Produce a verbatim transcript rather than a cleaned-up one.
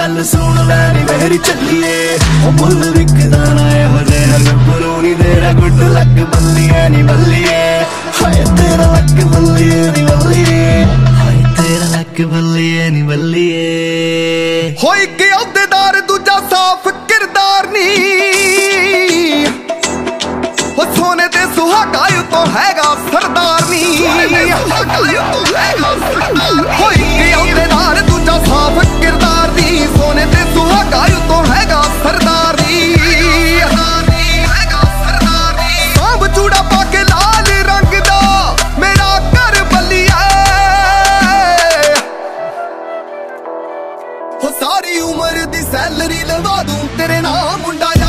गल सुन लै नी मेरी चलिए मुल विकदा ना इहो जिहा गब्बरू नी तेरा गुड लक बल्लिए नी बल्लिए हाय तेरा लक बल्लिए नी बल्लिए हाय तेरा लक बल्लिए नी बल्लिए होई के अहुदेदार दूजा साफ किरदार नी हो सोने ते सुहागा तो हैगा सरदार नी होई के अहुदेदार दूजा साफ किरदार नी सोने ते सुहागा तो हैगा सरदार नी सांभ चूड़ा पाके लाल रंग दा मेरा घर बल्लिया हो सारी उम्र दी सैलरी लवा दूं तेरे नाम मुंडा।